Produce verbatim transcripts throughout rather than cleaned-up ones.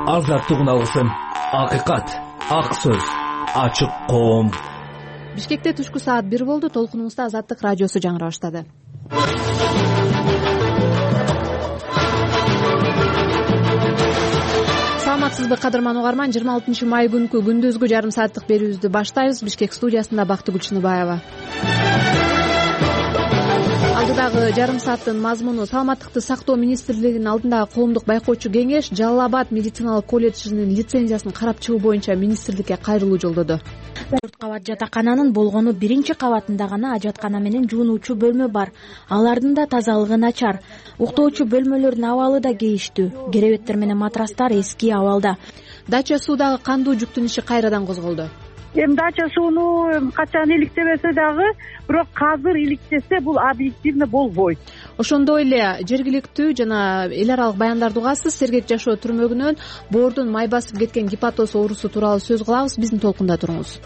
азаттыгын алсын. Акыйкат, ак сөз, ачык коом. Бишкекте түшкү саат бир болду. Толкунубузда Азаттык радиосу жаңыра баштады. Саламатсызбы кадырман угарман, жыйырма алтынчы май күнкү күндүзгү жарым сааттык берүүбүздү баштайбыз. Бишкек студиясында Бактыгүл Чыныбаева. Алдыдагы жарым сааттын мазмуну: Саламаттыкты сактоо министрлигинин алдындагы коомдук байкоочу кеңеш Жалал Абад медициналык колледжинин лицензиясын карап чыгуу боюнча министрликке кайрылуу жолдоду. төрт кабат жатакананын болгону биринчи кабатында гана ажаткана менен жуунуучу бөлмө бар. Алардын да тазалыгы начар. Уктоочу бөлмөлөрдүн абалы да кейиштүү. Керебеттер менен матрастар эски абалда. Дача суудагы кандуу жүктүн иши кайрадан козголду. Эми дача сууну качан иликтебесе дагы, бирок азыр иликтесе бул объективно болбойт. Ошондой эле жергиликтүү жана эл аралык баяндарды угасыз. Сергек жашоо түрмөгүнөн боордун май басып кеткен гепатоз оорусу тууралуу сөз кылабыз. Биздин толкунда туруңуз.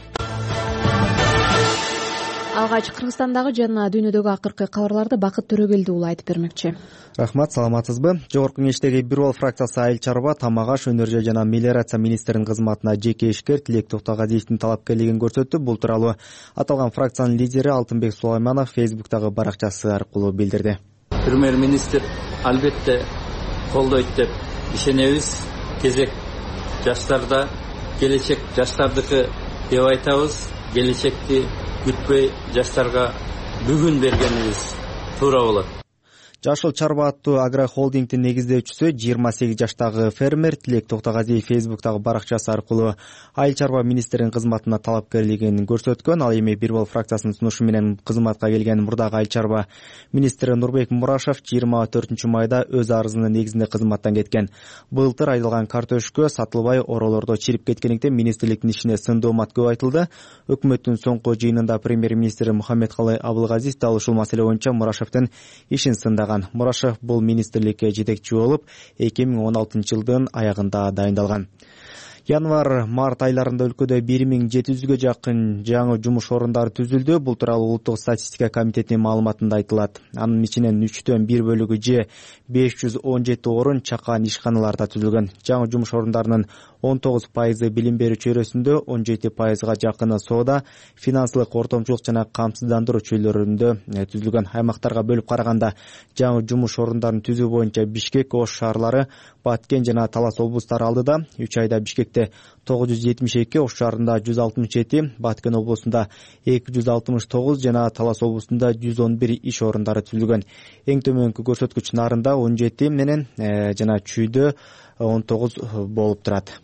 Алгач Кыргызстандагы жана дүйнөдөгү акыркы кабарларды Бакыт Төрөгелди уулу айтып бермекчи. Рахмат, саламатсызбы? Жогорку кеңештеги бир бол фракциясы Айыл чарба, тамак аш, өнөр жай жана мелиорация министринин кызматына жеке ишкер Тилек Токтогазиевдин талапкерлигин көрсөттү. Бул тууралуу аталган фракциянын лидери Алтынбек Сулайманов Фейсбуктагы баракчасы аркылуу билдирди. Премьер-министр албетте колдойт деп ишенебиз. Кезек жаштарда, келечек жаштардыкы деп айтабыз. Келечекти күтпөй жаштарга бүгүн бергенибиз туура болот. Жашыл чарба аттуу агрохолдингдин негиздөөчүсү жыйырма сегиз жаштагы фермер Тилек Токтогазиев Фейсбуктагы баракчасы аркылуу Айыл чарба министринин кызматына талапкерлигин көрсөткөн. Ал эми бир бол фракциясынын сунушу менен кызматка келген мурдагы Айыл чарба министри Нурбек Мурашев жыйырма төртүнчү майда өз арызынын негизинде кызматтан кеткен. Былтыр айдалган картөшкө сатылбай оролордо чирип кеткендиктен министрликтин ишине сындоомат көп айтылды. Өкмөттүн соңку жыйынында премьер-министр Мухаммедкалый Абылгазиев дал ушул маселе боюнча Мурашевдин ишин сындаган. Мурашев бул министрликке жетекчи болуп эки миң он алтынчы жылдын аягында дайындалган. Январь-март айларында өлкөдө бир миң жети жүзгө жакын жаңы жумуш орундары түзүлдү. Бул тууралуу Улуттук статистика комитетинин маалыматында айтылат. Анын ичинен үчтөн бир бөлүгү же беш жүз он жети орун чакан ишканаларда түзүлгөн. Жаңы жумуш орундарынын он тогуз пайызы билим берүү чөйрөсүндө, он жети пайызга жакыны соода, финансылык ортомчулук жана камсыздандыруу чөйрөлөрүндө түзүлгөн. Аймактарга бөлүп караганда жаңы жумуш орундарын түзүү боюнча Бишкек, Ош шаарлары, Баткен жана Талас облустары алдыда. үч айда Бишкекте тогуз жүз жетимиш эки, Ош шаарында жүз алтымыш жети, Баткен облусунда эки жүз алтымыш тогуз жана Талас облусунда жүз он бир иш орундары түзүлгөн. Эң төмөнкү көрсөткүч Нарында он жети менен жана Чүйдө он тогуз болуп турат.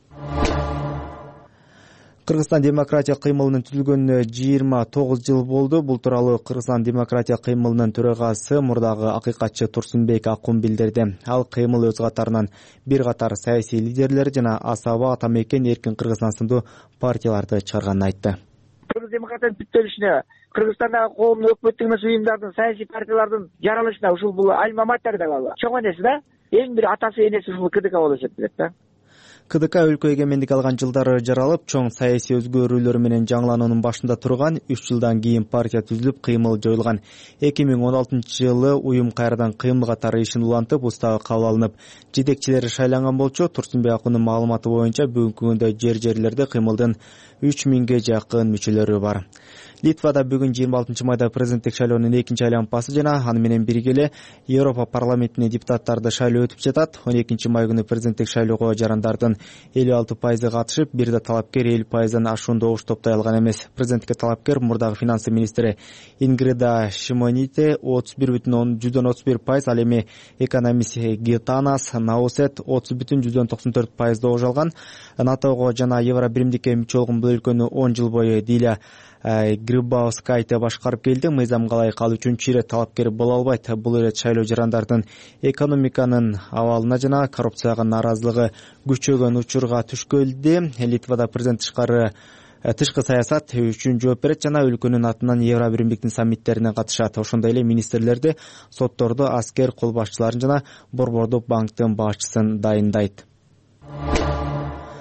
Кыргызстан демократия кыймылынын түзүлгөнүнө жыйырма тогуз жыл болду. Бул тууралуу Кыргызстан демократия кыймылынын төрагасы мурдагы акыйкатчы Турсунбек Акун билдирди. Ал кыймыл өз катарынан бир катар саясий лидерлер жана Асаба, Атамекен, Эркин Кыргызстан сындуу партияларды чыгарганын айтты. Кыргыз демократиянын бүттөлүшүнө, Кыргызстандагы коомдук өкмөттүк эмес уюмдардын, саясий партиялардын жаралышына ушул бул альма матер деп ал. Чоң энеси да, эң бир атасы энеси ушул КДК болуп эсептелет да. КДК өлкө эгемендик алган жылдары жаралып, чоң саясий өзгөрүүлөр менен жаңылануунун башында турган. үч жылдан кийин партия түзүлүп, кыймыл жоюлган. эки миң он алтынчы жылы уюм кайрадан кыймыл катары ишин улантып, уставы кабыл алынып, жетекчилери шайланган болчу. Турсунбек Акундун маалыматы боюнча бүгүнкү күндө жер-жерлерде кыймылдын үч миңге жакын мүчөлөрү бар. Литвада бүгүн жыйырма алтынчы майда президенттик шайлоонун экинчи айланпасы жана аны менен бирге эле Европа парламентине депутаттарды шайлоо өтүп жатат. он экинчи май күнү президенттик шайлоого жарандардын элүү алты пайызы катышып, бир да талапкер элүү пайыздан ашуунда ош топтой алган эмес. Президентке талапкер мурдагы финансы министри Ингрида Шимоните отуз бир бүтүн жүздөн отуз бир пайыз, ал эми экономист Гитанас Наусет отуз бүтүн жүздөн токсон төрт пайызды ош алган. НАТОго жана Евро биримдикке мүчө болгон бул өлкөнү он жыл бою Диля Грибаускайте башкарып келди. Мыйзамга ылайык ал үчүнчү ирет талапкер боло албайт. Бул ирет шайлоо жарандардын экономиканын абалына жана коррупцияга нааразылыгы күчөгөн учурга түшкөлдү. Литвада президент тышкары тышкы саясат үчүн жооп берет жана өлкөнүн атынан Евро биримдиктин саммиттерине катышат. Ошондой эле министрлерди, сотторду, аскер кол башчыларын жана Борбордук банктын башчысын дайындайт.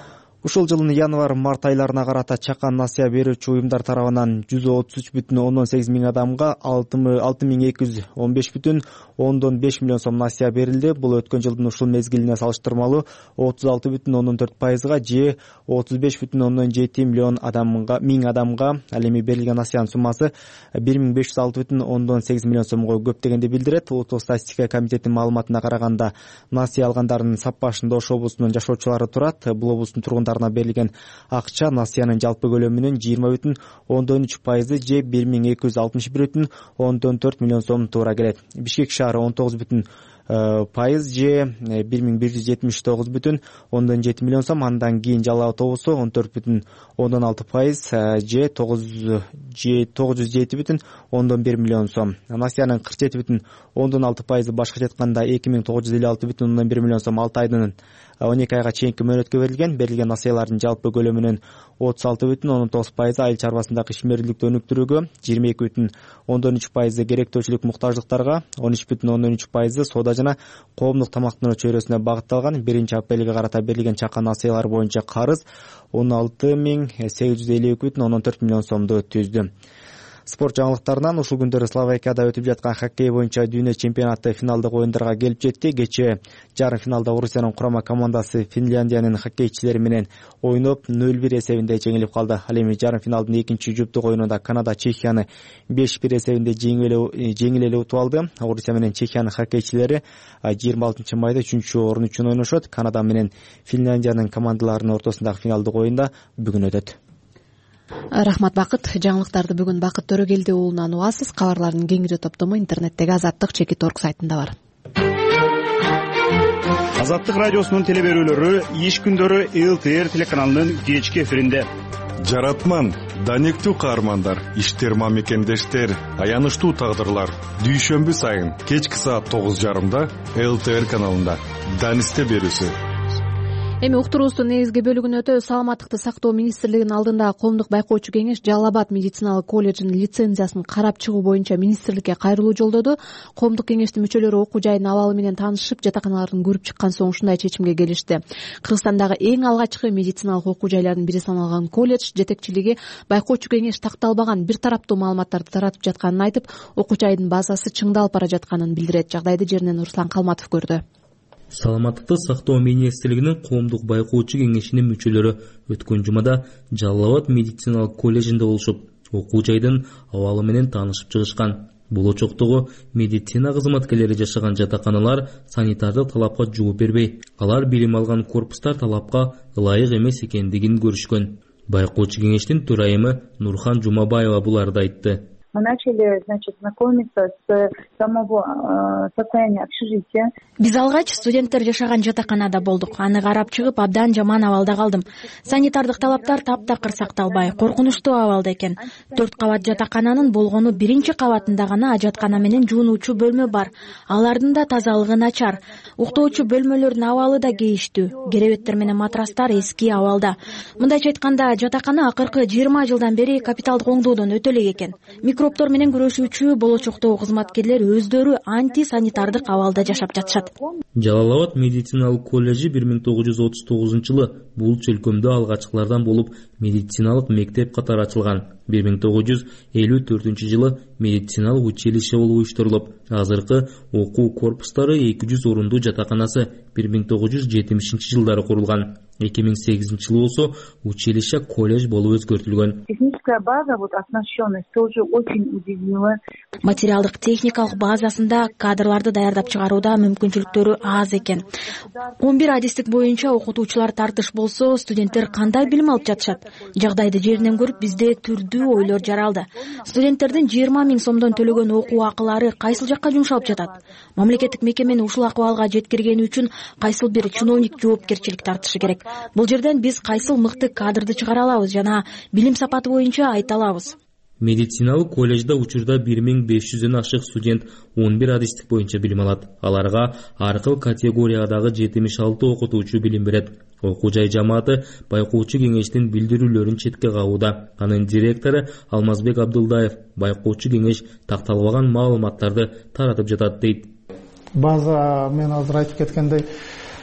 Ушул жылдын январь-март айларына карата чакан насыя берүүчү уюмдар тарабынан жүз отуз үч бүтүн ондон сегиз миң адамга алты миң эки жүз он беш бүтүн ондон беш миллион сом насыя берилди. Бул өткөн жылдын ушул мезгилине салыштырмалуу отуз алты бүтүн ондон төрт пайызга же отуз беш бүтүн ондон жети миллион адамга миң адамга. Ал эми берилген насыянын суммасы бир миң беш жүз алты бүтүн ондон сегиз миллион сомго көп дегенди билдирет. Улуттук статистика комитетинин маалыматына караганда насыя алгандардын сап башында Ош облусунун жашоочулары турат. Бул облустун тургундарына берилген акча насыянын жалпы көлөмүнүн жыйырма бүтүн ондон үч пайызы же бир миң эки жүз алтымыш бир бүтүн ондон төрт миллион сом туура келет. Бишкек шаары он тогуз бүтүн пайыз же бир миң бир жүз жетимиш тогуз бүтүн ондон жети миллион сом. Андан кийин Жалал абад облусу он төрт бүтүн ондон алты пайыз же тогуз жүз жети бүтүн ондон бир миллион сом. Насыянын кырк жети бүтүн ондон алты пайызы башкача айтканда эки миң тогуз жүз элүү алты бүтүн ондон бир миллион сом алты айдын он эки айга чейинки мөөнөткө берилген. Берилген насыялардын жалпы көлөмүнүн отуз алты бүтүн ондон тогуз пайызы айыл чарбасындагы ишмерликти өнүктүрүүгө, жыйырма эки бүтүн ондон үч пайызы керектөөчүлүк муктаждыктарга, он үч бүтүн ондон үч пайызы соода жана коомдук тамактануу чөйрөсүнө багытталган. биринчи апрелге карата берилген чакан насыялар боюнча карыз он алты миң сегиз жүз элүү эки бүтүн ондон төрт миллион сомду түздү. Спорт жаңылыктарынан ушул күндөрү Словакияда өтүп жаткан хоккей боюнча дүйнө чемпионаты финалдык оюндарга келип жетти. Кечээ жарым финалда Орусиянын курама командасы Финляндиянын хоккейчилери менен ойноп нөл бир эсебинде жеңилип калды. Ал эми жарым финалдын экинчи жуптук оюнунда Канада Чехияны беш бир эсебинде жеңил эле утуп алды. Орусия менен Чехиянын хоккейчилери жыйырма алтынчы майда үчүнчү орун үчүн ойношот. Канада менен Финляндиянын командаларынын ортосундагы финалдык оюнда бүгүн өтөт. Рахмат Бакыт. Жаңылыктарды бүгүн Бакыт Төрөгелди уулунан угасыз. Кабарлардын кеңири топтому интернеттеги Азаттык чекит орг сайтында бар. Азаттык радиосунун теле берүүлөрү иш күндөрү эл тэ эр телеканалынын кечки эфиринде. Жаратман, данектүү каармандар, иштер мамекендештер, аянычтуу тагдырлар. Дүйшөмбү сайын кечки саат тогуз жарымда эл тэ эр каналында данисте берүүсү. Эми уктуруубуздун негизги бөлүгүнө өтөбүз. Саламаттыкты сактоо министрлигинин алдында коомдук байкоочу кеңеш Жалал абад медициналык колледжинин лицензиясын карап чыгуу боюнча министрликке кайрылуу жолдоду. Коомдук кеңештин мүчөлөрү окуу жайдын абалы менен таанышып, жатаканаларын көрүп чыккан соң ушундай чечимге келишти. Кыргызстандагы эң алгачкы медициналык окуу жайлардын бири саналган колледж жетекчилиги байкоочу кеңеш такталбаган бир тараптуу маалыматтарды таратып жатканын айтып, окуу жайдын базасы чыңдалып бара жатканын билдирет. Жагдайды жеринен Руслан Калматов көрдү. Саламаттыкты сактоо министрлигинин коомдук байкоочу кеңешинин мүчөлөрү өткөн жумада Жалал абад медициналык колледжинде болушуп, окуу жайдын абалы менен таанышып чыгышкан. Бул очоктогу медицина кызматкерлери жашаган жатаканалар санитардык талапка жооп бербей, алар билим алган корпустар талапка ылайык эмес экендигин көрүшкөн. Байкоочу кеңештин төрайымы Нурхан Жумабаева буларды айтты. Мы начали, значит, знакомиться с самого э, состояния общежития. Биз алгач студенттер жашаган жатаканада болдук. Аны карап чыгып, абдан жаман абалда калдым. Санитардык талаптар таптакыр сакталбай, коркунучтуу абалда экен. Төрт кабат жатакананын болгону биринчи кабатында гана ажаткана менен жуунуучу бөлмө бар. Алардын да тазалыгы начар. Уктоочу бөлмөлөрдүн абалы да кейиштүү. Керебеттер менен матрастар эски абалда. Мындайча айтканда, жатакана акыркы жыйырма жылдан бери капиталдык оңдоодон өтө элек экен. Микробтор менен күрөшүүчү болочоктогу кызматкерлер өздөрү антисанитардык абалда жашап жатышат. Жалал абад медициналык колледжи бир миң тогуз жүз отуз тогузунчу жылы бул чөлкөмдө алгачкылардан болуп медициналык мектеп катары ачылган. бир миң тогуз жүз элүү төртүнчү жылы медициналык училище болуп уюштурулуп, азыркы окуу корпустары эки жүз орундуу жатаканасы бир миң тогуз жүз жетимишинчи жылдары курулган. эки миң сегизинчи жылы болсо училище колледж болуп өзгөртүлгөн. Техническая база, вот оснащенность тоже очень удивила. Материалдык техникалык базасында кадрларды даярдап чыгарууда мүмкүнчүлүктөрү аз экен. он бир адистик боюнча окутуучулар тартыш болсо, студенттер кандай билим алып жатышат? Жагдайды жеринен көрүп, бизде түрдүү ойлор жаралды. Студенттердин жыйырма миң сомдон төлөгөн окуу акылары кайсыл жакка жумшалып жатат? Мамлекеттик мекемени ушул акыбалга жеткиргени үчүн кайсыл бир чиновник жоопкерчилик тартышы керек. Бул жерден биз кайсыл мыкты кадрды чыгара алабыз жана билим сапаты боюнча айта алабыз. Медициналык колледжде учурда бир миң беш жүздөн ашык студент он бир адистик боюнча билим алат. Аларга ар кыл категориядагы жетимиш алты окутуучу билим берет. Окуу жай жамааты байкоочу кеңештин билдирүүлөрүн четке кагууда. Анын директору Алмазбек Абдулдаев байкоочу кеңеш такталбаган маалыматтарды таратып жатат дейт. База мен азыр айтып кеткендей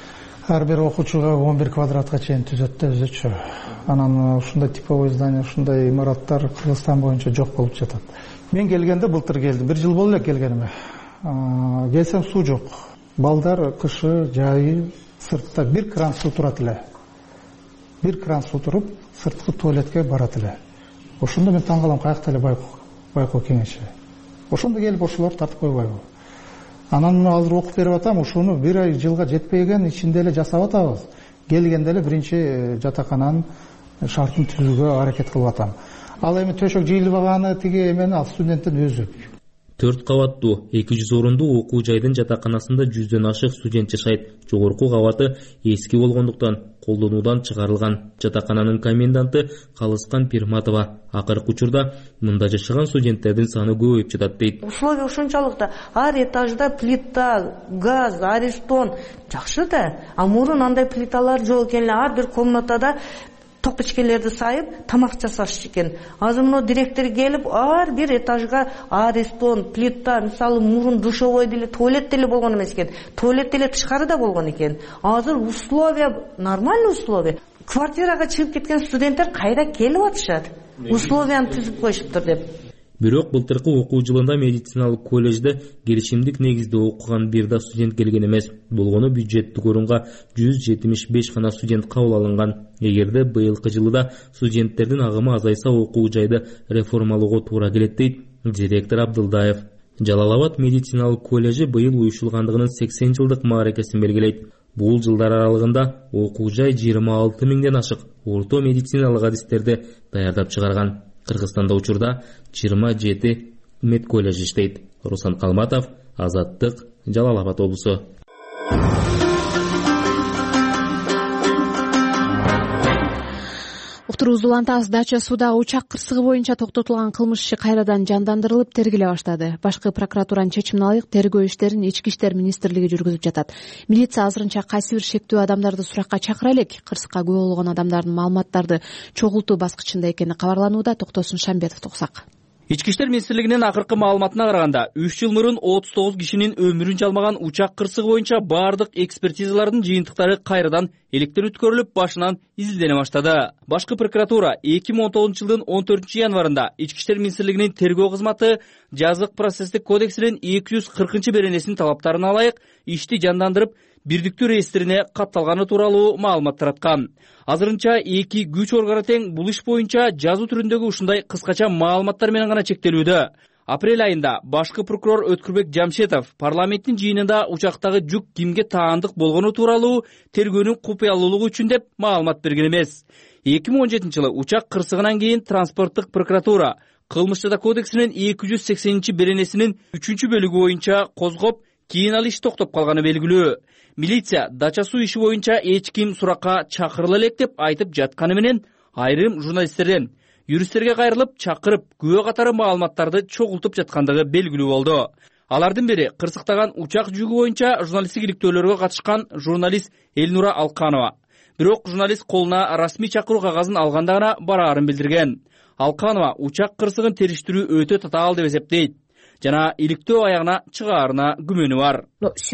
ар бир окуучуга он бир квадратка чейин түзөт да өзүчө. Анан ушундай типовой здание, ушундай имараттар Кыргызстан боюнча жок болуп жатат. Мен келгенде былтыр келдим, бир жыл болду эле келгениме. Келсем суу жок. Балдар кышы, жайы сыртта бир кран суу турат эле. Бир кран суу туруп, сырткы туалетке барат эле. Ошондо мен таң калам, каякта эле байкоо кеңеши. Ошондо келип ошолорду тартып койбойбу. Анан азыр окуп берип атам, ушуну бир ай жылга жетпеген ичинде эле жасап атабыз. Келгенде эле биринчи жатакананын шартын түзүүгө аракет кылып атам. Ал эми төшөк жыйылбаганы тиги эмени ал студенттин өзү. төрт кабаттуу эки жүз орундуу окуу жайдын жатаканасында жүздөн ашык студент жашайт. Жогорку кабаты эски болгондуктан колдонуудан чыгарылган. Жатакананын коменданты Калыскан Пирматова акыркы учурда мында жашаган студенттердин саны көбөйүп жатат дейт. Условия ушунчалык да ар этажда плита, газ, арештон жакшы да. А мурун андай плиталар жок экен эле, ар бир комнатада ток печкелерди сайып тамак жасаш экен. Азыр мына директор келип ар бир этажга арештон, плита, мисалы мурун душевой деле, туалет деле болгон эмес экен. Туалет деле тышкарыда болгон экен. Азыр условия, нормальный условия. Квартирага чыгып кеткен студенттер кайда келип атышат? Условияны түзүп коюшуптур деп. Бирок былтыркы окуу жылында медициналык колледжде келишимдик негизде окуган бир да студент келген эмес. Болгону бюджеттик орунга жүз жетимиш беш гана студент кабыл алынган. Эгерде быйылкы жылда студенттердин агымы азайса, окуу жайды реформалоого туура келет дейт директор Абдылдаев. Жалал-Абад медициналык колледжи быйыл уюштурулгандыгынын сексен жылдык мааракесин белгилейт. Бул жылдар аралыгында окуу жай жыйырма алты миңден ашык орто медициналык адистерди даярдап чыгарган. Кыргызстанда учурда жыйырма жети медколледж иштейт. Руслан Калматов, Азаттык, Жалал-Абад облусу. Уктуруубузду улантабыз. Дача сууда учак кырсыгы боюнча токтотулган кылмыш иши кайрадан жандандырылып тергеле баштады. Башкы прокуратуранын чечимине ылайык тергөө иштерин Ички иштер министрлиги жүргүзүп жатат. Милиция азырынча кайсы бир шектүү адамдарды суракка чакыра элек. Кырсыкка күбө болгон адамдардын маалыматтарды чогултуу баскычында экени кабарланууда. Токтосун Шамбетов токсак. Ички иштер министрлигинин акыркы маалыматына караганда, үч жыл мурун отуз тогуз кишинин өмүрүн жалмаган учак кырсыгы боюнча бардык экспертизалардын жыйынтыктары кайрадан электен өткөрүлүп, башынан изилдене баштады. Башкы прокуратура эки миң он тогузунчу жылдын он төртүнчү январында Ички иштер министрлигинин тергөө кызматы жазык процесстик кодексинин эки жүз кыркынчы беренесинин талаптарына ылайык ишти жандандырып, бирдиктүү реестрине катталганы тууралуу маалымат тараткан. Азырынча эки күч органы тең бул иш боюнча жазуу түрүндөгү ушундай кыскача маалыматтар менен гана чектелүүдө. Апрель айында башкы прокурор Өткүрбек Жамшетов парламенттин жыйынында учактагы жүк кимге таандык болгону тууралуу тергөөнүн купуялуулугу үчүн деп маалымат берген эмес. эки миң он жетинчи жылы учак кырсыгынан кийин транспорттук прокуратура кылмыш жаза кодексинин эки жүз сексенинчи беренесинин үчүнчү бөлүгү боюнча козгоп, кийин ал иш токтоп калганы белгилүү. Милиция дача суу иши боюнча эч ким суракка чакырыла элек деп айтып жатканы менен айрым журналисттерден юристтерге кайрылып чакырып күбө катары маалыматтарды чогултуп жаткандыгы белгилүү болду. Алардын бири кырсыктаган учак жүгү боюнча журналисттик иликтөөлөргө катышкан журналист Элнура Алканова. Бирок журналист колуна расмий чакыруу кагазын алганда гана бараарын билдирген. Алканова учак кырсыгын териштирүү өтө татаал деп эсептейт жана иликтөө аягына чыгаарына күмөнү бар.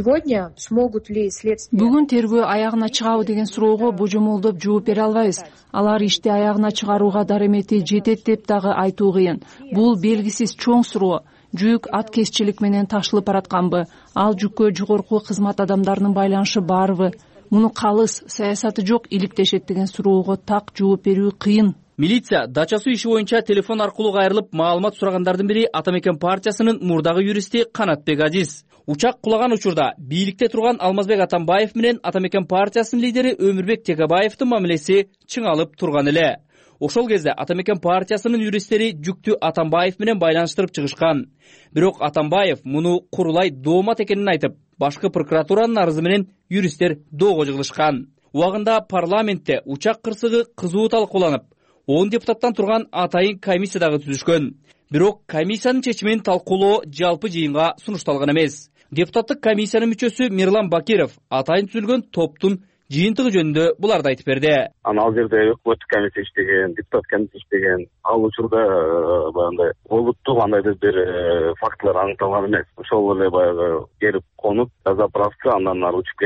Бүгүн тергөө аягына чыгабы деген суроого божомолдоп жооп бере албайбыз. Алар ишти аягына чыгарууга даремети жетет деп дагы айтуу кыйын. Бул белгисиз чоң суроо. Жүк аткезчилик менен ташылып баратканбы? Ал жүккө жогорку кызмат адамдарынын байланышы барбы? Муну калыс, саясаты жок иликтешет деген суроого так жооп берүү кыйын. Милиция дача суу иши боюнча телефон аркылуу кайрылып маалымат сурагандардын бири Атамекен партиясынын мурдагы юристи Канатбек Азиз. Учак кулаган учурда бийликте турган Алмазбек Атамбаев менен Атамекен партиясынын лидери Өмүрбек Текебаевдин мамилеси чыңалып турган эле. Ошол кезде Атамекен партиясынын юристтери жүктү Атамбаев менен байланыштырып чыгышкан. Бирок Атамбаев муну курулай доомат экенин айтып, башкы прокуратуранын арызы менен юристтер доого жыгылышкан. Убагында парламентте учак кырсыгы кызуу талкууланып, он депутаттан турган атайын комиссия дагы түзүшкөн. Бирок комиссиянын чечимин талкуулоо жалпы жыйынга сунушталган эмес. Депутаттык комиссиянын мүчөсү Мирлан Бакиров атайын түзүлгөн топтун жыйынтыгы жөнүндө буларды айтып берди. Ал жерде өкмөттүк комиссия иштеген, депутат комиссия иштеген, ал учурда баягы олуттук андайдыр бир фактылар аныкталган эмес. Ошол эле баягы келип конуп, заправка андан ары учуп кетиш.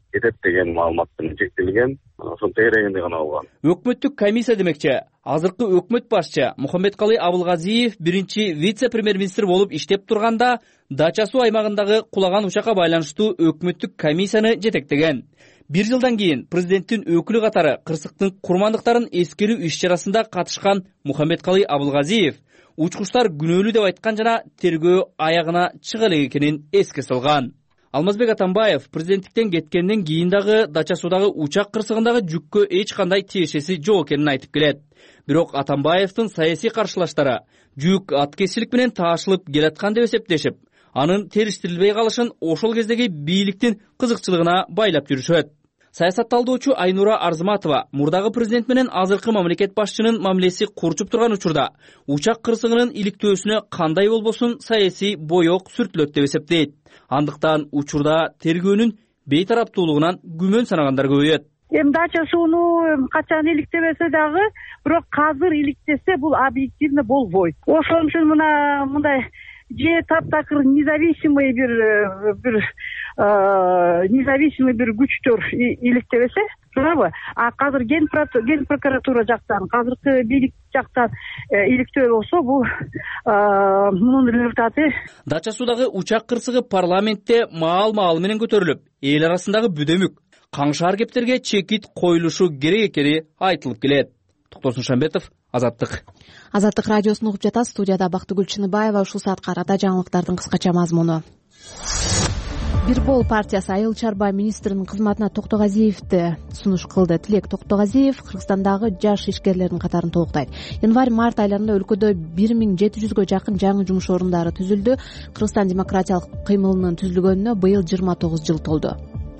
кетет деген маалымат менен чектелген, ошол тегерегинде гана алган. Өкмөттүк комиссия демекчи, азыркы өкмөт башчы Мухаммедкалый Абылгазиев биринчи вице-премьер-министр болуп иштеп турганда Дача суу аймагындагы кулаган учакка байланыштуу өкмөттүк комиссияны жетектеген. Бир жылдан кийин президенттин өкүлү катары кырсыктын курмандыктарын эскерүү иш-чарасында катышкан Мухаммедкалый Абылгазиев учкучтар күнөөлүү деп айткан жана тергөө аягына чыга элек экенин эске салган. Алмазбек Атамбаев президенттиктен кеткенден кийин дагы Дача суудагы учак кырсыгындагы жүккө эч кандай тиешеси жок экенин айтып келет. Бирок Атамбаевдин саясий каршылаштары жүк аткезчилик менен таашылып келаткан деп эсептешип, анын териштирилбей калышын ошол кездеги бийликтин кызыкчылыгына байлап жүрүшөт. Саясатталдоочу Айнура Арзыматова мурдагы президент менен азыркы мамлекет башчынын мамилеси курчуп турган учурда учак кырсыгынын иликтөөсүнө кандай болбосун саясий боек сүртүлөт деп эсептейт. Андыктан учурда тергөөнүн бейтараптуулугунан күмөн санагандар көбөйөт. Эми Дача сууну качан иликтебесе дагы, бирок азыр иликтесе бул объективно болбойт. Ошон үчүн мына мындай же таптакыр независимый бир бир независимый бир күчтөр иликтебесе, туурабы? А азыр ген прокуратура жактан, азыркы бийлик жактан иликтөө болсо, бул мунун результаты. Дача суудагы учак кырсыгы парламентте маал-маал менен көтөрүлүп, эл арасындагы бүдөмүк, каңшаар кептерге чекит коюлушу керек экени айтылып келет. Токтосун Шамбетов, Азаттык. Азаттык радиосун угуп жатасыз. Студияда Бактыгүл Чыныбаева. Ушул саатка арада жаңылыктардын кыскача мазмуну. Бир Бол партиясы Айыл чарба министринин кызматына Токтогазиевди сунуш кылды. Тилек Токтогазиев Кыргызстандагы жаш ишкерлердин катарын толуктайт. Январь-март айларында өлкөдө бир миң жети жүзгө жакын жаңы жумуш орундары түзүлдү. Кыргызстан демократиялык кыймылынын түзүлгөнүнө быйыл жыйырма тогуз жыл толду.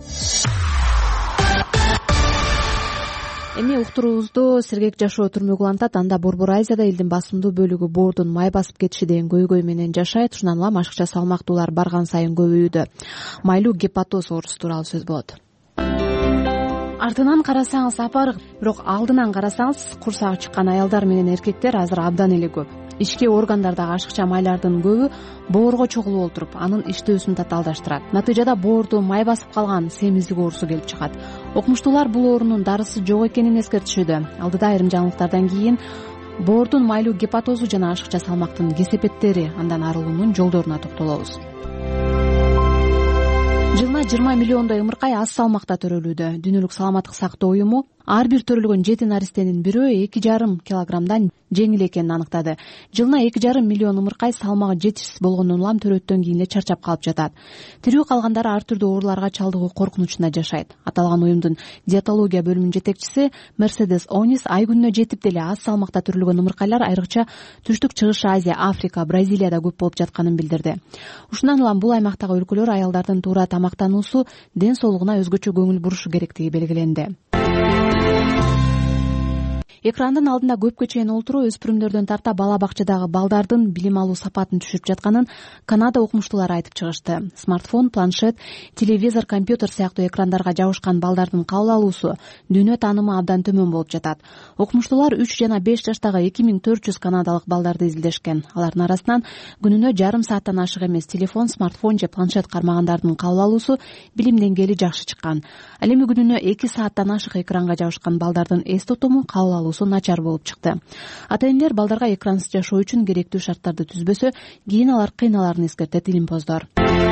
Эми уктуруубузду сергек жашоо түрмөгү улантат. Анда Борбор Азияда элдин басымдуу бөлүгү боордун май басып кетиши деген көйгөй менен жашайт. Ушундан улам ашыкча салмактуулар барган сайын көбөйүүдө. Майлуу гепатоз оорусу тууралуу сөз болот. Артынан карасаңыз апарык, бирок алдынан карасаңыз курсагы чыккан аялдар менен эркектер азыр абдан эле көп. Ички органдардагы ашыкча майлардын көбү боорго чогулуп олтуруп, анын иштөөсүн татаалдаштырат. Натыйжада боорду май басып калган семиздик оорусу келип чыгат. Окумуштуулар бул оорунун дарысы жок экенин эскертишүүдө. Алдыда айрым жаңылыктардан кийин боордун майлуу гепатозу жана ашыкча салмактын кесепеттери, андан арылуунун жолдоруна токтолобуз. Жылына жыйырма миллиондой ымыркай аз салмакта төрөлүүдө. Дүйнөлүк саламаттык сактоо уюму ар бир төрөлгөн жети наристенин бирөө эки жарым килограммдан жеңил экенин аныктады. Жылына эки жарым миллион ымыркай салмагы жетишсиз болгондон улам төрөттөн кийин эле чарчап калып жатат. Тирүү калгандары ар түрдүү ооруларга чалдыгуу коркунучунда жашайт. Аталган уюмдун диетология бөлүмүнүн жетекчиси Мерседес Онис ай күнүнө жетип деле аз салмакта төрөлгөн ымыркайлар айрыкча Түштүк Чыгыш Азия, Африка, Бразилияда көп болуп жатканын билдирди. Ушундан улам бул аймактагы өлкөлөр аялдардын туура тамактануусу, ден соолугуна өзгөчө көңүл бурушу керектиги белгиленди. Экрандын алдында көпкө чейин олтуруу өспүрүмдөрдөн тарта бала бакчадагы балдардын билим алуу сапатын түшүрүп жатканын Канада окумуштуулары айтып чыгышты. Смартфон, планшет, телевизор, компьютер сыяктуу экрандарга жабышкан балдардын кабыл алуусу, дүйнө таанымы абдан төмөн болуп жатат. Окумуштуулар үч жана беш жаштагы эки миң төрт жүз канадалык балдарды изилдешкен. Алардын арасынан күнүнө жарым сааттан ашык эмес телефон, смартфон же планшет кармагандардын кабыл алуусу, билим деңгээли жакшы чыккан. Ал эми күнүнө эки сааттан ашык экранга жабышкан балдардын эс тутуму, кабыл алуусу начар болуп чыкты. Ата-энелер балдарга экрансыз жашоо үчүн керектүү шарттарды түзбөсө, кийин алар кыйналарын эскертет илимпоздор.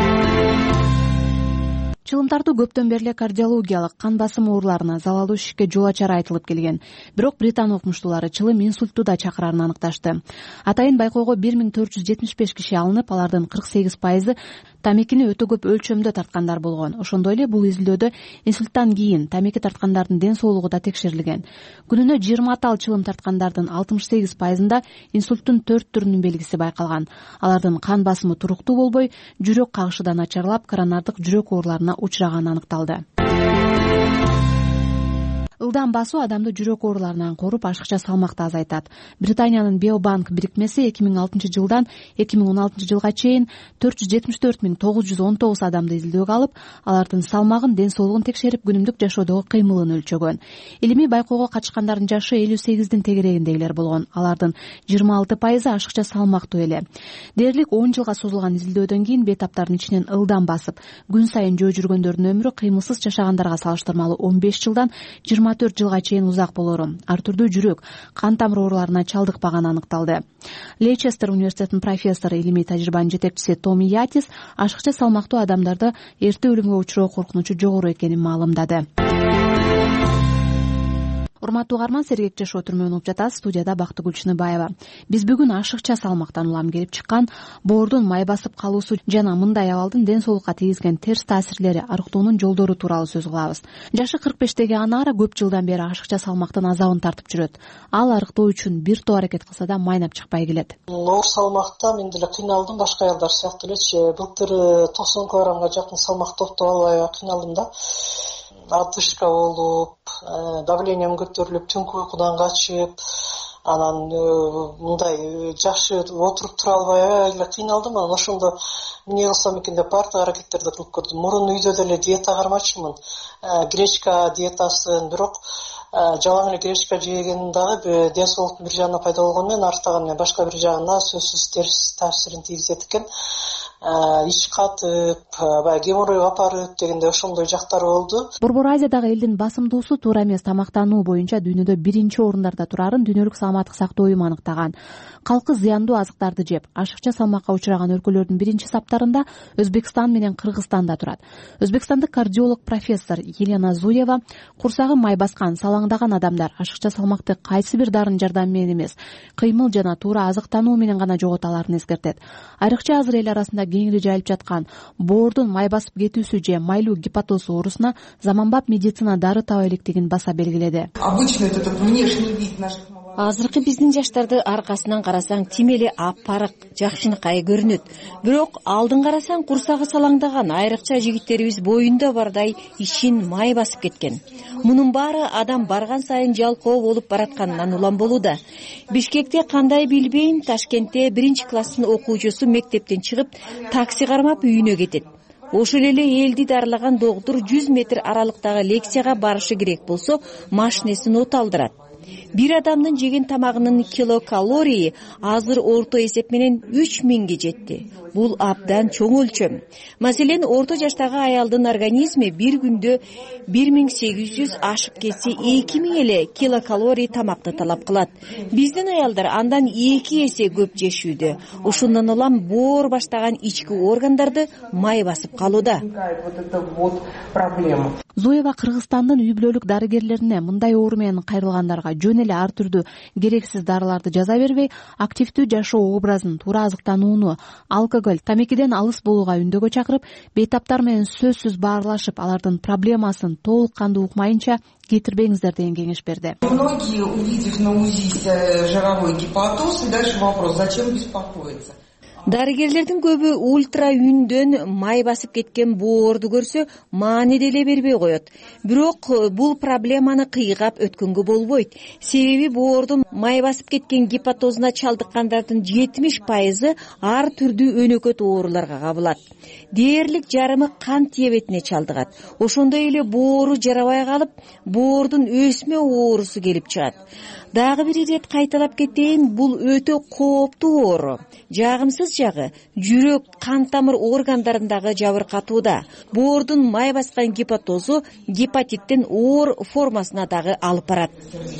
Чылым тартуу көптөн бери эле кардиологиялык кан басымы ооруларына залалдуу ишикке жол ачары айтылып келген. Бирок Британ окумуштуулары чылым инсультту да чакырарын аныкташты. Атайын байкоого бир миң төрт жүз жетимиш беш киши алынып, алардын кырк сегиз пайызы тамекини өтө көп өлчөмдө тарткандар болгон. Ошондой эле бул изилдөөдө инсульттан кийин тамеки тарткандардын ден соолугу да текшерилген. Күнүнө жыйырма тал чылым тарткандардын алтымыш сегиз пайызында инсульттун төрт түрүнүн белгиси байкалган. Алардын кан басымы туруктуу болбой, жүрөк кагышы да начарлап, коронардык жүрөк ооруларына учураганы аныкталды. Ылдам басуу адамды жүрөк ооруларынан коруп, ашыкча салмакты азайтат. Британиянын Биобанк бирикмеси эки миң алтынчы жылдан эки миң он алтынчы жылга чейин төрт жүз жетимиш төрт миң тогуз жүз он тогуз адамды изилдөөгө алып, алардын салмагын, ден соолугун текшерип, күнүмдүк жашоодогу кыймылын өлчөгөн. Илимий байкоого катышкандардын жашы элүү сегиздин тегерегиндегилер болгон. Алардын жыйырма алты пайызы ашыкча салмактуу эле. Дээрлик он жылга созулган изилдөөдөн кийин бейтаптардын ичинен ылдам басып, күн сайын жөө жүргөндөрдүн ömрү кыймылсыз жашагандарга салыштырмалуу он беш жылдан жыйырма төрт жылга чейин узак болору, ар түрдүү жүрөк, кан тамыр ооруларына чалдыкпаганы аныкталды. Лейчестер университетинин профессору, илимий тажрыйбанын жетекчиси Томи Ятис ашыкча салмактуу адамдарда эрте өлүмгө учуроо коркунучу жогору экенин маалымдады. Урматтуу угарман, сергек жашоо түрмөгүн угуп жатасыз. Студияда Бактыгүл Чыныбаева. Биз бүгүн ашыкча салмактан улам келип чыккан боордун май басып калуусу жана мындай абалдын ден соолукка тийгизген терс таасирлери, арыктоонун жолдору тууралуу сөз кылабыз. Жашы кырк бештеги Анара көп жылдан бери ашыкча салмактын азабын тартып жүрөт. Ал арыктоо үчүн бир топ аракет кылса да майнап чыкпай келет. Оор салмакта мен деле кыйналдым, башка аялдар сыяктуу элечи. Былтыр токсон килограммга жакын салмак топтоп албай кыйналдым да. Отдышка болуп, давлением көтөрүлүп, түнкү уйкудан качып, анан мындай жакшы отуруп тура албай эле кыйналдым. Анан ошондо эмне кылсам экен деп баардык аракеттерди кылып көрдүм. Мурун үйдө деле диета кармачымын, гречка диетасын, бирок жалаң эле гречка жеген дагы ден соолуктун бир жагына пайда болгону менен артаган башка бир жагына сөзсүз терс таасирин тийгизет экен. Ич катып, баягы геморрой апарып дегенде ошондой жактары болду. Борбор Азиядагы элдин басымдуусу туура эмес тамактануу боюнча дүйнөдө биринчи орундарда турарын Дүйнөлүк саламаттык сактоо уюму аныктаган. Калкы зыяндуу азыктарды жеп, ашыкча салмакка учураган өлкөлөрдүн биринчи саптарында Өзбекстан менен Кыргызстан да турат. Өзбекстандык кардиолог профессор Елена Зуева курсагы май баскан, салаңдаган адамдар ашыкча салмакты кайсы бир дарынын жардамы менен эмес, кыймыл жана туура азыктануу менен гана жогото аларын эскертет. Айрыкча азыр эл арасында кеңири жайылып жаткан боордун май басып кетүүсү же майлуу гепатоз оорусуна заманбап медицина дары таба электигин баса белгиледи. Азыркы биздин жаштарды аркасынан карасаң тим эле аппарык, жакшынакай көрүнөт. Бирок алдын карасаң курсагы салаңдаган, айрыкча жигиттерибиз боюнда бардай ичин май басып кеткен. Мунун баары адам барган сайын жалкоо болуп баратканынан улам болууда. Бишкекте кандай билбейм, Ташкентте биринчи класстын окуучусу мектептен чыгып, такси кармап үйүнө кетет. Ошол эле элди дарылаган доктур жүз метр аралыктагы лекцияга барышы керек болсо, машинесин от алдырат. Бир адамдын жеген тамагынын килокалории азыр орто эсеп менен үч миңге жетти. Бул абдан чоң өлчөм. Маселен, орто жаштагы аялдын организми бир күндө бир миң сегиз жүз ашып кетсе эки миң эле килокалорий тамакты талап кылат. Биздин аялдар андан эки эсе көп жешүүдө. Ошондон улам боор баштаган ички органдарды май басып калууда. Зуева Кыргызстандын үй бүлөлүк дарыгерлерине мындай оору менен кайрылгандарга жөн эле ар түрдүү керексиз дарыларды жаза бербей, активдүү жашоо образын, туура азыктанууну, алкоголь, тамекиден алыс болууга үндөгө чакырып, бейтаптар менен сөзсүз баарлашып, алардын проблемасын толук кандуу укмайынча кетирбеңиздер деген кеңеш берди. Многие, увидев на УЗИ жировой гепатоз, и дальше вопрос, зачем беспокоиться? Дарыгерлердин көбү ультра үндөн май басып кеткен боорду көрсө маани деле бербей коет. Бирок бул проблеманы кыйгап өткөнгө болбойт. Себеби боордун май басып кеткен гепатозуна чалдыккандардын жетимиш пайызы ар түрдүү өнөкөт ооруларга кабылат. Дээрлик жарымы кант диабетине чалдыгат. Ошондой эле боору жарабай калып, боордун өсмө оорусу келип чыгат. Дагы бир ирет кайталап кетейин, бул өтө кооптуу оору. Жагымсыз жагы жүрөк, кан тамыр органдарындагы жабыркатууда. Боордун май баскан гепатозу гепатиттин оор формасына дагы алып барат.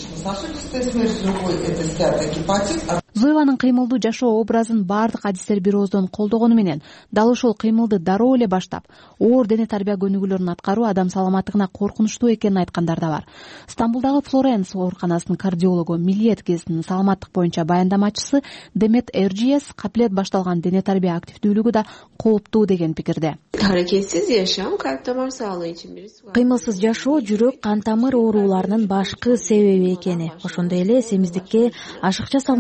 Зуеванын кыймылдуу жашоо образын баардык адистер бир ооздон колдогону менен, дал ошол кыймылды дароо эле баштап, оор дене тарбия көнүгүүлөрүн аткаруу адам саламаттыгына коркунучтуу экенин айткандар да бар. Стамбулдагы Флоренс ооруканасынын кардиологу, Милет гезитинин саламаттык боюнча баяндамачысы Демет Эрджиес капилет башталган дене тарбия активдүүлүгү да кооптуу деген пикирде. Аракетсиз жашам калп тамыр саалыгы үчүн бир кыймылсыз жашоо жүрөк, кан тамыр ооруларынын башкы себеби экени, ошондой эле семиздикке, ашыкча салмакка алып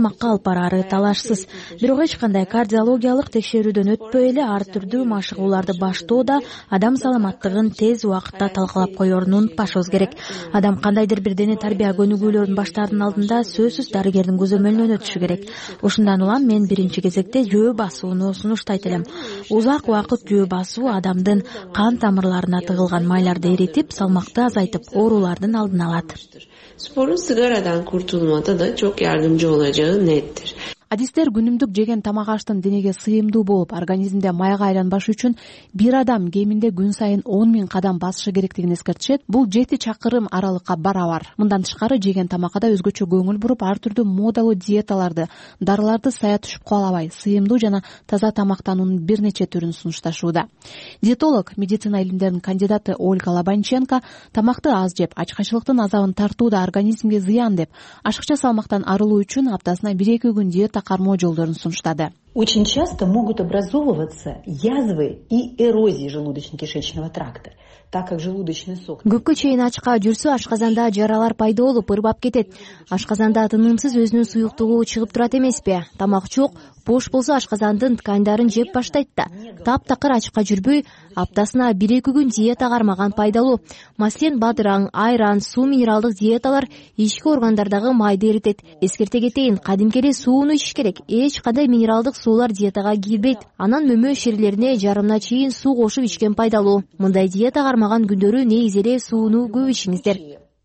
барары талашсыз. Бирок эч кандай кардиологиялык текшерүүдөн өтпөй эле ар түрдүү машыгууларды баштоодо адам саламаттыгын тез убакытта талкалап коерун унутпашыбыз керек. Адам кандайдыр бир дене тарбия көнүгүүлөрүн баштаардын алдында сөзсүз дарыгердин көзөмөлүнөн өтүшү керек. Ушундан улам мен биринчи кезекте жөө басууну сунуштайт элем. Узак убакыт жөө басуу адамдын кан тамырларына тыгылган майларды эритип, салмакты азайтып, оорулардын алдын алат. Sporun sigaradan kurtulmada da çok yardımcı olacağı nettir. Адистер күнүмдүк жеген тамак аштын денеге сыйымдуу болуп, организмде майга айланбаш үчүн бир адам кеминде күн сайын он миң кадам басышы керектигин эскертишет. Бул жети чакырым аралыкка барабар. Мындан тышкары жеген тамакка да өзгөчө көңүл буруп, ар түрдүү модалуу диеталарды, дарыларды сая түшүп калабай, сыйымдуу жана таза тамактануунун бир нече түрүн сунушташууда. Диетолог, медицина илимдеринин кандидаты Ольга Лобанченко тамакты аз жеп, ачкачылыктын азабын тартууда организмге зыян деп, ашыкча салмактан арылуу үчүн аптасына бир эки күн диета кармоо жолдорун сунуштады. Очень часто могут образовываться язвы и эрозии желудочно-кишечного тракта, так как желудочный сок. Көпкө чейин ачка жүрсө, ашказанда жаралар пайда болуп, ырбап кетет. Ашказанда тынымсыз өзүнүн суюктугу чыгып турат эмеспи? Тамак жок, бош болсо ашказандын тканьдарын жеп баштайт да. Таптакыр ачка жүрбөй, аптасына бир эки күн диета кармаган пайдалуу. Маселен, бадыраң, айран, суу минералдык диеталар ички органдардагы майды эритет. Эскерте кетейин, кадимки эле сууну ичиш керек. Эч кандай минералдык суулар диетага кирбейт. Анан мөмө шерилерине жарымына чейин суу кошуп ичкен пайдалуу. Мындай диета кармаган күндөрү негизи эле сууну көп ичиңиздер.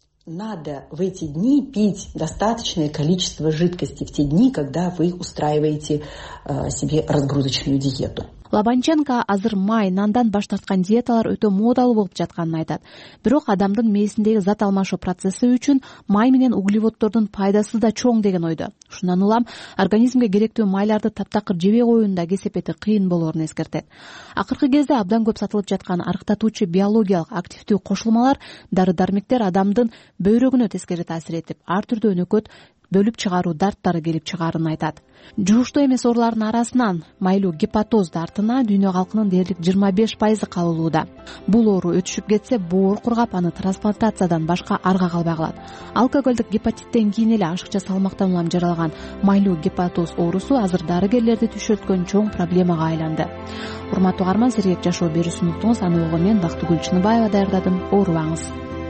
Надо в эти дни пить достаточное количество жидкости, в те дни, когда вы устраиваете э, себе разгрузочную диету. Лобанченко азыр май, нандан баш тарткан диеталар өтө модалуу болуп жатканын айтат. Бирок адамдын мээсиндеги зат алмашуу процесси үчүн май менен углеводдордун пайдасы да чоң деген ойдо. Ушундан улам организмге керектүү майларды таптакыр жебей коюунун да кесепети кыйын болоорун эскертет. Акыркы кезде абдан көп сатылып жаткан арыктатуучу биологиялык активдүү кошулмалар, дары-дармектер адамдын бөйрөгүнө тескери таасир этип, ар түрдүү өнөкөт бөлүп чыгаруу дарттары келип чыгаарын айтат. Жууштуу эмес оорулардын арасынан майлуу гепатоз дартына дүйнө калкынын дээрлик жыйырма беш пайызы кабылууда. Бул оору өтүшүп кетсе, боор кургап, аны трансплантациядан башка арга калбай калат. Алкоголдук гепатиттен кийин эле ашыкча салмактан улам жаралган майлуу гепатоз оорусу азыр дарыгерлерди түшөлткөн чоң проблемага айланды. Урматтуу угарман, сергек жашоо берүүсүн уктуңуз. Аны угу мен Бактыгүл Чыныбаева даярдадым. Оорубаңыз.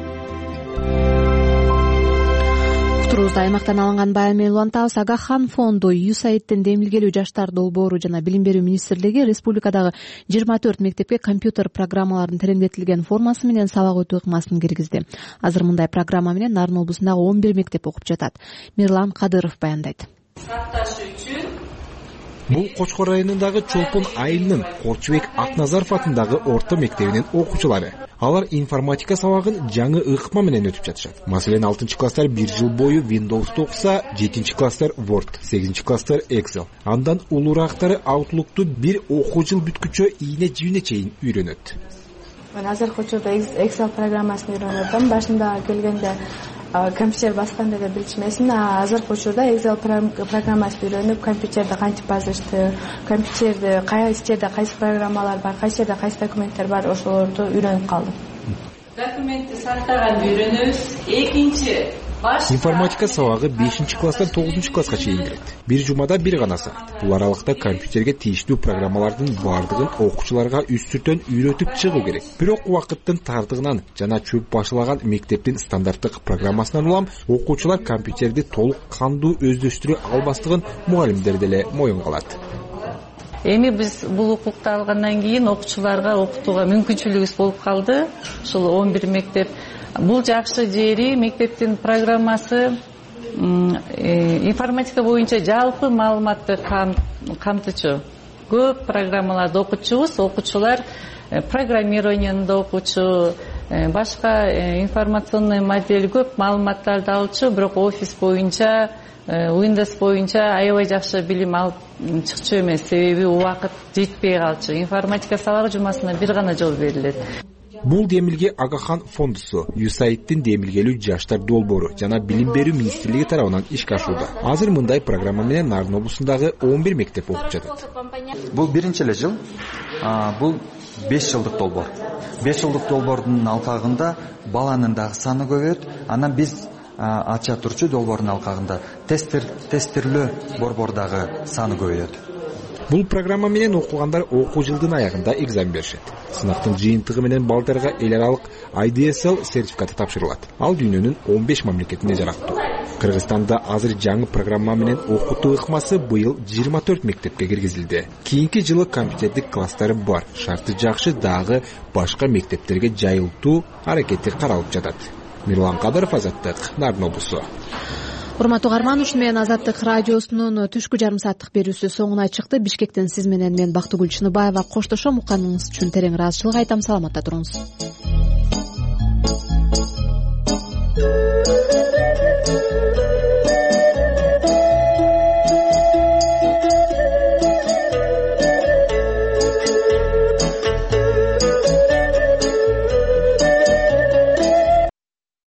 Турузда аймактан алынган баян менен улантабыз. Агахан фонду, ю эс эй ай дин демилгелүү жаштар долбоору жана билим берүү министрлиги республикадагы жыйырма төрт мектепке компьютер программалардын тереңдетилген формасы менен сабак өтүү ыкмасын киргизди. Азыр мындай программа менен Нарын облусундагы он бир мектеп окуп жатат. Мирлан Кадыров баяндайт. Бул Кочкор районундагы Чолпон айылынын Корчубек Акназаров атындагы орто мектебинин окуучулары. Алар информатика сабагын жаңы ыкма менен өтүп жатышат. Маселен, алтынчы класстар бир жыл бою Windows'ты окуса, жетинчи класстар Word, сегизинчи класстар Excel. Андан улуурактары Outlook'ту бир окуу жыл бүткүчө ийне жибине чейин үйрөнөт. Мен азыр Кочкордо Excel программасын үйрөнүп атам. Башында келгенде компьютер басканда да билчүмесин, а азыр Кочкордо Excel программасын үйрөнүп, компьютерди кантип басышты, компьютерди кайсы жерде кайсы программалар бар, кайсы жерде кайсы документтер бар, ошолорду үйрөнүп калдым. Документти сактаганды үйрөнөбүз. Экинчи Информатика сабагы бешинчи класстан тогузунчу класска чейин кирет. Бир жумада бир гана саат. Бул аралыкта компьютерге тийиштүү программалардын бардыгын окуучуларга үстүртөн үйрөтүп чыгуу керек. Бирок убакыттын тардыгынан жана чөп башылаган мектептин стандарттык программасынан улам окуучулар компьютерди толук кандуу өздөштүрө албастыгын мугалимдер деле моюнга алат. Эми биз бул укукту алгандан кийин окуучуларга окутууга мүмкүнчүлүгүбүз болуп калды. Ушул он бир мектеп. Бул жакшы жери, мектептин программасы информатика боюнча жалпы маалыматты камтычу. Көп программаларды окутчубуз, окуучулар программированияны да окучу, башка информационный модель көп маалыматтарды алчу, бирок офис боюнча, Windows боюнча аябай жакшы билим алып чыкчу эмес, себеби убакыт жетпей калчу. Информатика сабагы жумасына бир гана жол берилет. Бул демилге Агахан фондусу, ю эс эй ай дин демилгелүү жаштар долбоору жана билим берүү министрлиги тарабынан ишке ашууда. Азыр мындай программа менен Нарын облусундагы он бир мектеп окуп жатат. Бул биринчи эле жыл. Бул беш жылдык долбоор. беш жылдык долбоордун алкагында баланын дагы саны көбөйөт. Анан биз ача турчу долбоордун алкагында тестирлөө борбордагы саны көбөйөт. Бул программа менен окугандар окуу жылдын аягында экзамен беришет. Сынактын жыйынтыгы менен балдарга эл аралык ай ди эс эл сертификаты тапшырылат. Ал дүйнөнүн он беш мамлекетинде жарактуу. Кыргызстанда азыр жаңы программа менен окутуу ыкмасы быйыл жыйырма төрт мектепке киргизилди. Кийинки жылы компьютердик класстары бар. Шарты жакшы, дагы башка мектептерге жайылтуу аракети каралып жатат. Мирлан Кадыров, Азаттык, Нарын облусу. Урматтуу угарман, ушуну менен Азаттык радиосунун түшкү жарым сааттык берүүсү соңуна чыкты. Бишкектен сиз менен мен Бактыгүл Чыныбаева коштошом. Укканыңыз үчүн терең ыраазычылык айтам. Саламатта туруңуз.